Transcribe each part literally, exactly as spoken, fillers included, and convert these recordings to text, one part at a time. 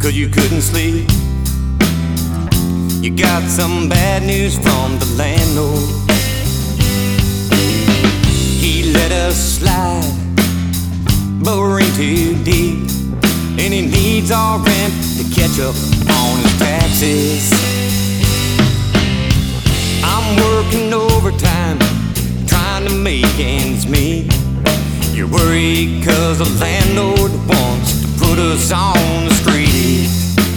'cause you couldn't sleep. You got some bad news from the landlord. He let us slide, but we're in too deep, and he needs our rent to catch up on his taxes. I'm working overtime, trying to make ends meet. You're worried 'cause the landlord wants to put us on the street.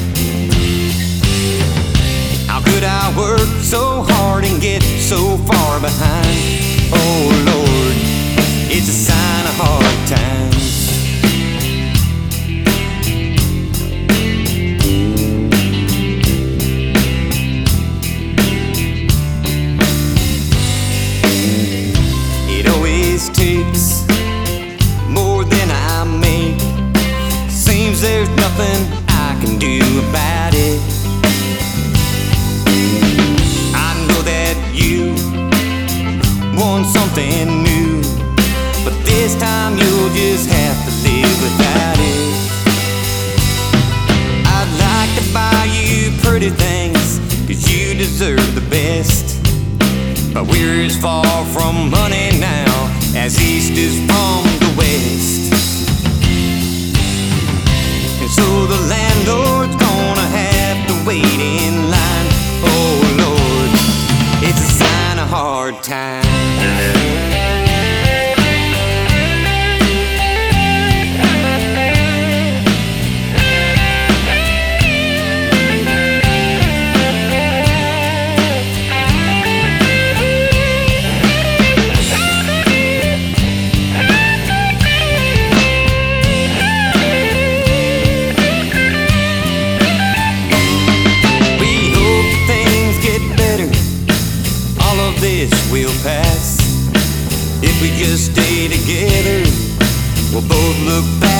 How could I work so hard and get so far behind? Oh Lord, it's a sign of hard times. It always takes more than I make. Seems there's nothing I can do about it. I know that you want something new, but this time you'll just have to live without it. I'd like to buy you pretty things, 'cause you deserve the best, but we're as far from money now as east is from the west. And so the landlord's gonna have to wait in line. Oh Lord, it's a sign of hard times. This will pass if we just stay together. We'll both look back